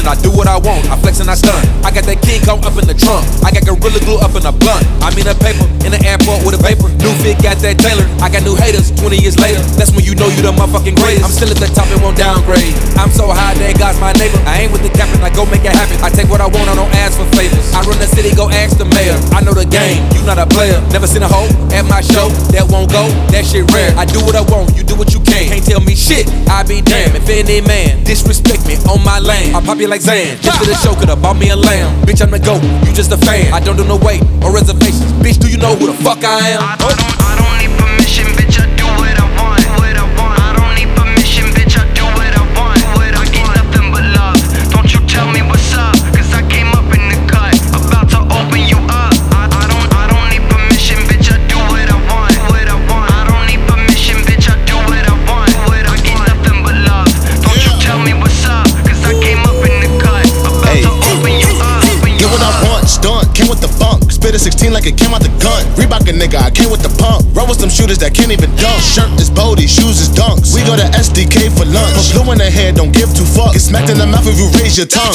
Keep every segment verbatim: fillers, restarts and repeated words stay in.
permission, I do what I want. I flex and I stun. I got that King Kong up in the trunk. I got Gorilla Glue up in the blunt. I'm in a paper, in the airport with a vapor. New fit got that Taylor. I got new haters twenty years later. That's when you know you the motherfucking greatest. I'm still at the top and won't downgrade. I'm so high, that God's my neighbor. I ain't with the captain, I go make it happen. I take what I want, I don't ask for favors. I run the city, go ask the mayor. I know the game, you not a player. Never seen a hoe at my show that won't go, that shit rare. I do what I want, you do what you can. Can't tell me shit, I be damned. If any man disrespect me on my lane, I'll pop you like Zan. Just to the show, coulda bought me a lamb. Bitch, I'm the GOAT, you just a fan. I don't do no wait or reservations. Bitch, do you know who the fuck I am? I, I, don't, I don't need permission, bitch, I do what I want. What I want. I don't need permission, bitch, I do what I want. What I get nothing but love. Don't you tell me what's up, cause I came up in the cut, about to open you up. I, I don't I don't need permission, bitch, I do what I want. What I want. I don't need permission, bitch, I do what I want. What I get nothing but love. Don't you tell me what's up, cause I came up in the cut, about hey. to open you up. Open you Get what up. I want, stunt, came with the funk. Spit a sixteen like it came out the gun. Reebok a nigga, I came with the pump. Roll with some shooters that can't even dunk. Shirt is Bodie, shoes is dunks. We go to S D K for lunch. Put blue in the head, don't give two fucks. Get smacked in the mouth if you raise your tongue.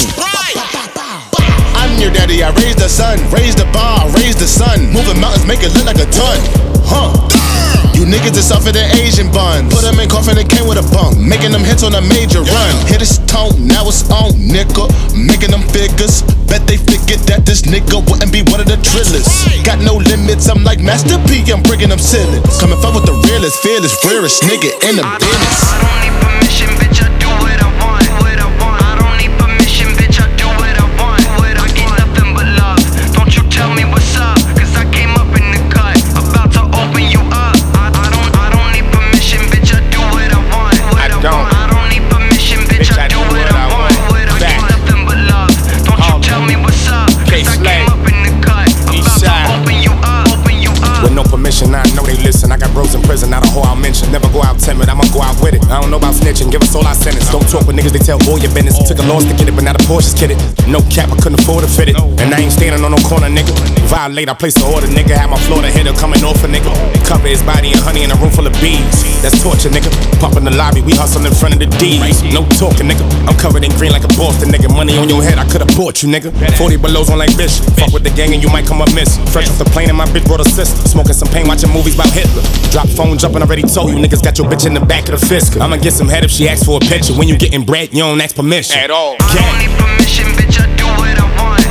I'm your daddy, I raised the sun. Raise the bar, raise the sun. Moving mountains, make it look like a ton. Huh. You niggas is softer than Asian buns. Put them in coffin, it came with a bunk. Making them hits on a major run. Hit his tone, now it's on, nigga. Making them figures. Bet they figured that this nigga wouldn't be one of the trillers. Got no limits, I'm like Master P, I'm breaking them ceilings. Coming fuck with the realest, fearless, rarest nigga in the business. I don't need permission, bitch, I do what I want. What I want. I don't need permission, bitch, I do what I want. What I get nothing but love. Don't you tell me what's up, cause I came up in the cut, about to open you up. I, I don't I don't need permission, bitch, I do what I want. What I, I don't. want. I don't need permission, bitch, bitch I, I do what I want. What I get nothing but love. Don't you tell me what's up, cause I came up in the cut, about to open you up. Open you up. With no permission, I know they listen. I got bros in prison, not a whore I'll mention. Never go out timid, I'ma go out with it. I don't know about snitching, give us all our sentence. Don't talk with niggas, they tell all your business. Took a loss to get it, but now the Porsche's kidded. No cap, I couldn't afford to fit it. And I ain't standing on no corner, nigga. Violate, I place the order, nigga. Had my Florida hitter coming off a nigga. Cover his body in honey in a room full of bees. That's torture, nigga. Pump in the lobby, we hustle in front of the D's. No talking, nigga. I'm covered in green like a Boston, nigga. Money on your head, I could've bought you, nigga. forty belows on like bitch. Fuck with the gang and you might come up miss. Fresh off the plane and my bitch brought a sister. Smoking some pain, watching movies about Hitler. Drop phone jumping, already told you niggas got your bitch in the back of the fist. I'ma get some head if she asks for a picture. When you getting bread, you don't ask permission at all. I don't need permission, bitch, I do what I want.